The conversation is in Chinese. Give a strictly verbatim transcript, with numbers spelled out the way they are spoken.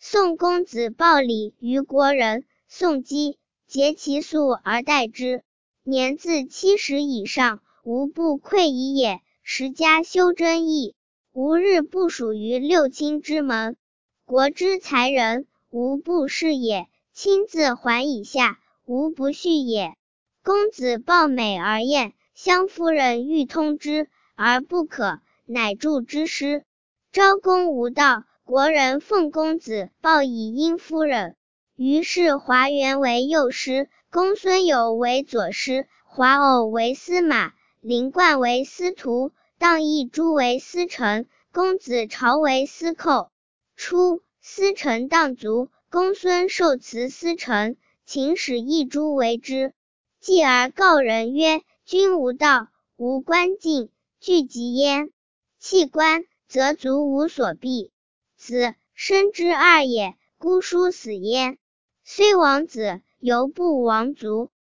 宋公子暴礼于国人，宋姬竭其速而待之。年自七十以上，无不愧矣也。时家修真义，无日不属于六亲之门。国之才人，无不是也。亲自还以下，无不恤也。公子暴美而艳，襄夫人欲通之，而不可，乃著之诗。昭公无道，国人奉公子暴以殷夫人。于是华元为右师，公孙友为左师，华偶为司马，林冠为司徒，荡益诸为司臣，公子朝为司寇。初，司臣荡卒，公孙受辞司臣，请使益诸为之。继而告人曰：君无道，无官进，惧疾焉。弃官，则卒无所避。子生之二也，姑叔死焉。虽亡子，犹不亡族。